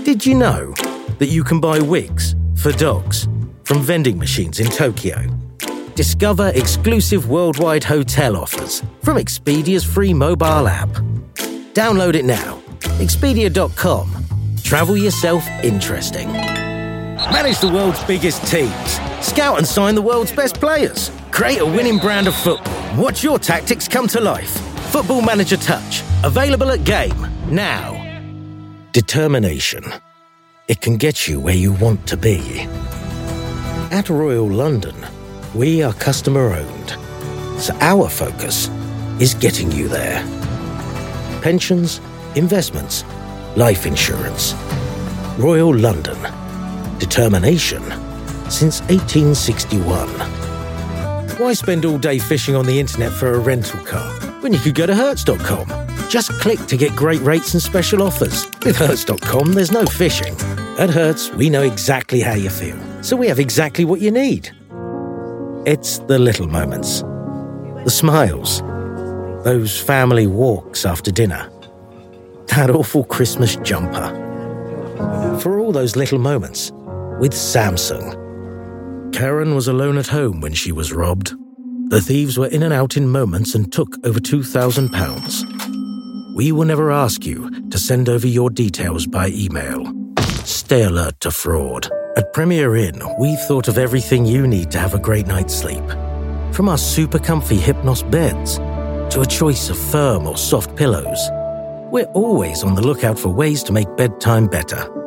Did you know that you can buy wigs for dogs from vending machines in Tokyo? Discover exclusive worldwide hotel offers from Expedia's free mobile app. Download it now. Expedia.com. Travel yourself interesting. Manage the world's biggest teams. Scout and sign the world's best players. Create a winning brand of football. Watch your tactics come to life. Football Manager Touch. Available at Game. Now. Determination. It can get you where you want to be. At Royal London, we are customer-owned. So our focus is getting you there. Pensions, investments, life insurance. Royal London. Determination since 1861. Why spend all day fishing on the internet for a rental car when you could go to Hertz.com? Just click to get great rates and special offers. With Hertz.com, there's no fishing. At Hertz, we know exactly how you feel, so we have exactly what you need. It's the little moments. The smiles. Those family walks after dinner. That awful Christmas jumper. For all those little moments, with Samsung. Karen was alone at home when she was robbed. The thieves were in and out in moments and took over £2,000. We will never ask you to send over your details by email. Stay alert to fraud. At Premier Inn, we've thought of everything you need to have a great night's sleep. From our super comfy Hypnos beds to a choice of firm or soft pillows, we're always on the lookout for ways to make bedtime better.